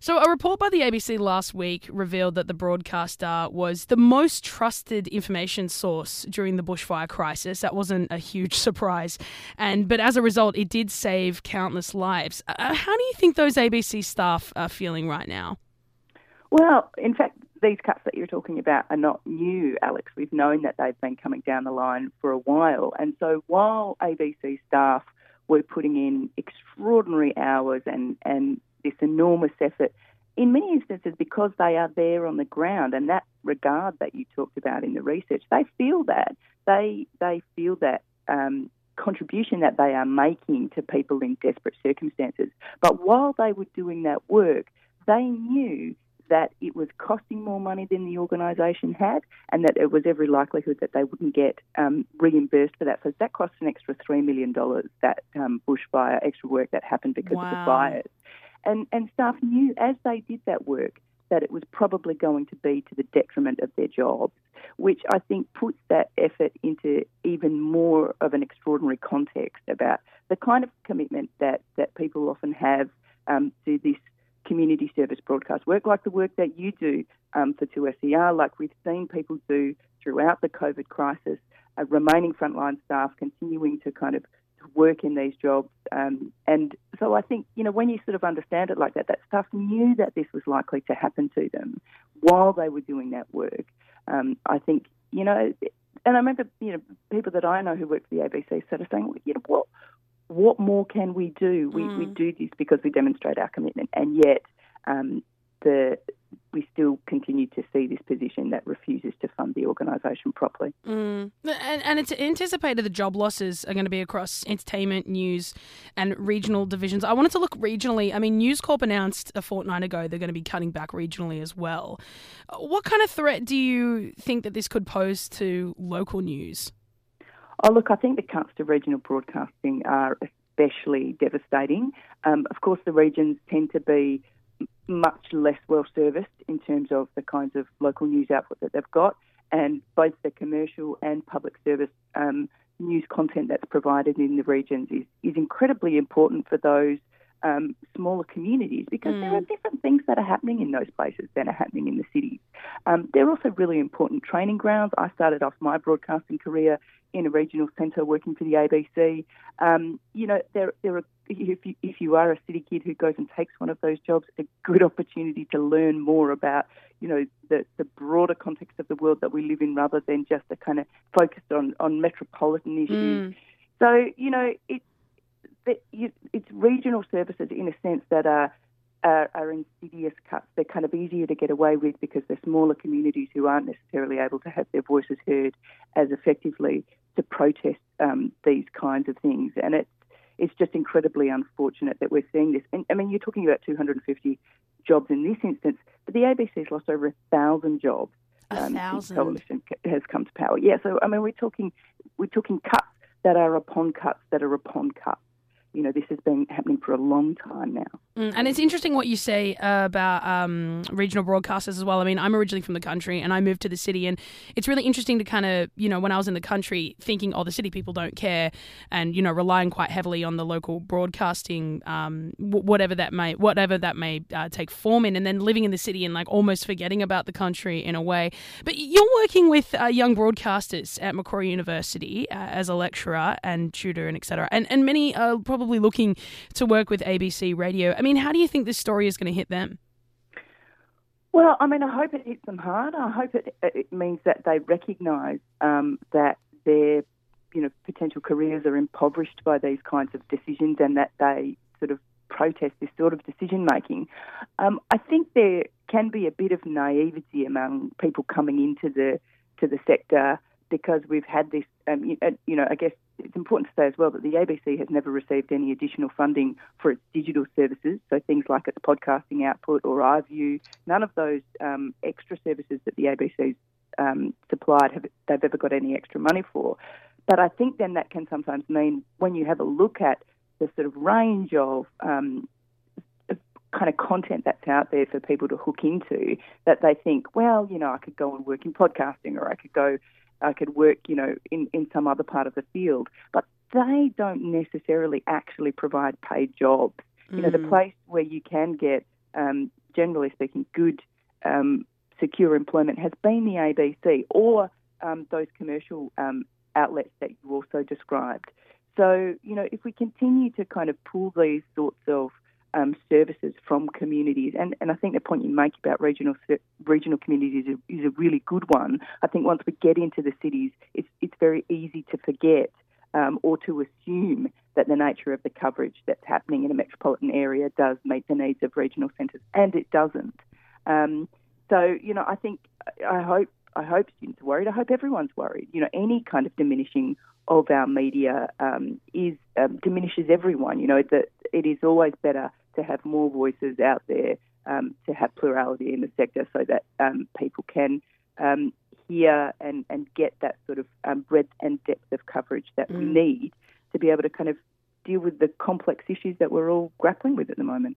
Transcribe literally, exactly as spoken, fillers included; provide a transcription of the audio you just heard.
So a report by the A B C last week revealed that the broadcaster was the most trusted information source during the bushfire crisis. That wasn't a huge surprise. and But as a result, it did save countless lives. Uh, how do you think those A B C staff are feeling right now? Well, in fact, these cuts that you're talking about are not new, Alex. We've known that they've been coming down the line for a while. And so while A B C staff were putting in extraordinary hours and, and this enormous effort, in many instances, because they are there on the ground, and that regard that you talked about in the research, they feel that. They they feel that um, contribution that they are making to people in desperate circumstances. But while they were doing that work, they knew that it was costing more money than the organisation had, and that there was every likelihood that they wouldn't get um, reimbursed for that. So that cost an extra three million dollars, that um, bushfire, extra work that happened because Wow. of the fires. And, and staff knew as they did that work that it was probably going to be to the detriment of their jobs, which I think puts that effort into even more of an extraordinary context about the kind of commitment that, that people often have um, to this community service broadcast work, like the work that you do um, for two S E R, like we've seen people do throughout the COVID crisis, uh, remaining frontline staff, continuing to kind of work in these jobs. Um, and so I think, you know, when you sort of understand it like that, that staff knew that this was likely to happen to them while they were doing that work. Um, I think, you know, and I remember, you know, people that I know who work for the A B C sort of saying, well, you know, what what more can we do? We, mm. we do this because we demonstrate our commitment, and yet um, the we still continue to see this position that refuses to fund the organisation properly. Mm. And, and it's anticipated the job losses are going to be across entertainment, news and regional divisions. I wanted to look regionally. I mean, News Corp announced a fortnight ago they're going to be cutting back regionally as well. What kind of threat do you think that this could pose to local news? Oh, look, I think the cuts to regional broadcasting are especially devastating. Um, of course, the regions tend to be much less well-serviced in terms of the kinds of local news output that they've got, and both the commercial and public service um, news content that's provided in the regions is, is incredibly important for those um, smaller communities, because mm. there are different things that are happening in those places than are happening in the cities. Um, they're also really important training grounds. I started off my broadcasting career in a regional centre working for the A B C. Um, you know, there, there are, if you, if you are a city kid who goes and takes one of those jobs, it's a good opportunity to learn more about, you know, the, the broader context of the world that we live in, rather than just a kind of focused on, on metropolitan issues. Mm. So, you know, it, it, it's regional services in a sense that are Are, are insidious cuts. They're kind of easier to get away with because they're smaller communities who aren't necessarily able to have their voices heard as effectively to protest um, these kinds of things. And it's it's just incredibly unfortunate that we're seeing this. And I mean, you're talking about two hundred fifty jobs in this instance, but the A B C's lost over a thousand jobs um, since the coalition has come to power. Yeah, so I mean, we're talking we're talking cuts that are upon cuts that are upon cuts. You know, this has been happening for a long time now. Mm, and it's interesting what you say uh, about um, regional broadcasters as well. I mean, I'm originally from the country and I moved to the city, and it's really interesting to kind of, you know, when I was in the country thinking, oh, the city people don't care, and, you know, relying quite heavily on the local broadcasting, um, w- whatever that may, whatever that may uh, take form in, and then living in the city and like almost forgetting about the country in a way. But you're working with uh, young broadcasters at Macquarie University uh, as a lecturer and tutor and et cetera. And, and many are probably Probably looking to work with A B C Radio. I mean, how do you think this story is going to hit them? Well, I mean, I hope it hits them hard. I hope it, it means that they recognise um, that their, you know, potential careers are impoverished by these kinds of decisions, and that they sort of protest this sort of decision making. Um, I think there can be a bit of naivety among people coming into the to the sector, because we've had this, um, you, uh, you know, I guess it's important to say as well that the A B C has never received any additional funding for its digital services, so things like its podcasting output or iView. None of those um, extra services that the A B C's um, supplied have they've ever got any extra money for. But I think then that can sometimes mean, when you have a look at the sort of range of um, kind of content that's out there for people to hook into, that they think, well, you know, I could go and work in podcasting, or I could go I could work, you know, in, in some other part of the field. But they don't necessarily actually provide paid jobs. Mm. You know, the place where you can get um, generally speaking, good, um, secure employment has been the A B C or um, those commercial um, outlets that you also described. So, you know, if we continue to kind of pull these sorts of um, services from communities, and, and I think the point you make about regional regional communities is a, is a really good one. I think once we get into the cities, it's it's very easy to forget um, or to assume that the nature of the coverage that's happening in a metropolitan area does meet the needs of regional centres, and it doesn't. Um, so, you know, I think I hope I hope students are worried. I hope everyone's worried. You know, any kind of diminishing of our media um, is um, diminishes everyone. You know, that it is always better to have more voices out there, um, to have plurality in the sector, so that um, people can um, hear and, and get that sort of um, breadth and depth of coverage that mm. we need to be able to kind of deal with the complex issues that we're all grappling with at the moment.